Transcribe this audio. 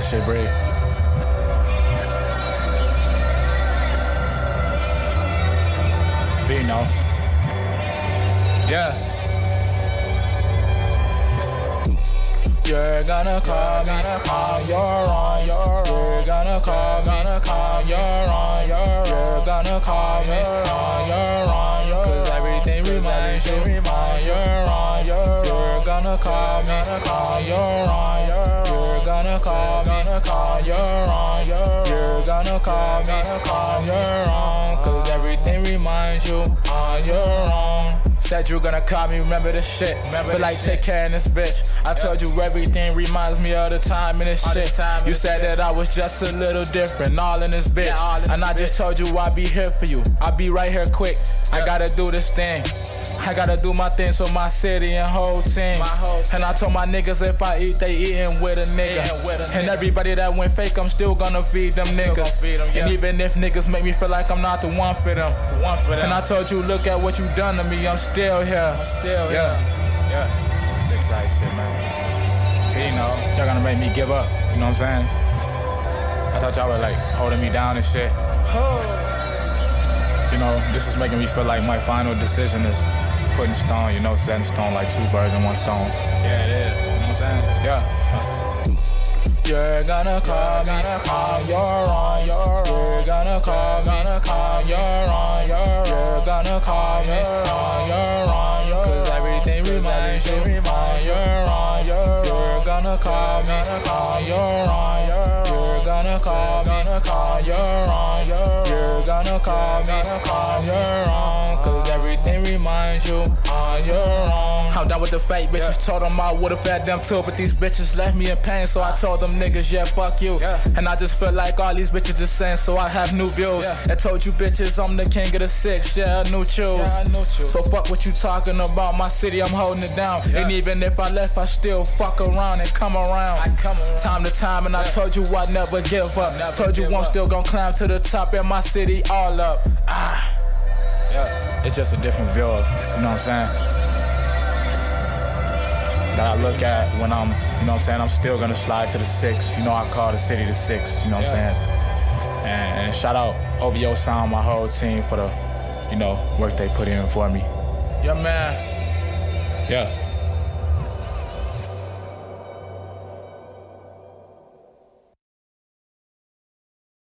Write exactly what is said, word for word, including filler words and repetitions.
that shit breathe. Vino. Yeah. You're gonna call me on your own. You're gonna call me on your own. You're gonna call me on your own. Cause everything reminds you on your own. You're gonna call me on your own. You're gonna call me on your own. You're gonna call me on your own. Cause everything reminds you on your own. Said you gonna call me, remember this shit. Remember but like, shit. Take care of this bitch. I yep. told you everything reminds me of the time in this all shit. Time you said bitch. That I was just a little different, all in this bitch. Yeah, in and this I bitch. Just told you I'd be here for you. I'll be right here quick. Yep. I gotta do this thing. I gotta do my things for my city and whole team. My whole team. And I told my niggas if I eat, they eatin' with a nigga. With a and nigga. Everybody that went fake, I'm still gonna feed them I'm niggas. Feed them, yeah. And even if niggas make me feel like I'm not the one for them. For one for them. And I told you, look at what you done to me, I'm still here. I'm still here. Yeah. Yeah. It's exciting shit, man. You know, y'all gonna make me give up. You know what I'm saying? I thought y'all were like holding me down and shit. You know, this is making me feel like my final decision is putting stone, you know, setting stone like two birds in one stone. Yeah, it is. You know what I'm saying? Yeah. You're gonna call me on your own. You're gonna call me on your own. You're gonna call me on your own. Cause everything reminds you on your own. You're gonna call me on your own. You're gonna call me on your own. You're gonna call me on your own. Cause everything reminds you on your own. I'm done with the fake bitches, yeah. Told them I would've fed them too, but these bitches left me in pain, so I told them niggas, yeah, fuck you. Yeah. And I just feel like all these bitches is saying, so I have new views. Yeah. I told you bitches I'm the king of the six, yeah, new choose. Yeah, new choose. So fuck what you talking about, my city, I'm holding it down. Yeah. And even if I left, I still fuck around and come around. I come around. Time to time, and yeah. I told you I never give up. Never told you I'm up. Still gon' climb to the top, and my city all up. Ah. Yeah. It's just a different view of, you know what I'm saying? That I look at when I'm, you know what I'm saying, I'm still gonna slide to the six. You know, I call the city the six, you know what yeah. I'm saying? And, and shout out O V O Sound, my whole team for the, you know, work they put in for me. Yeah, man. Yeah.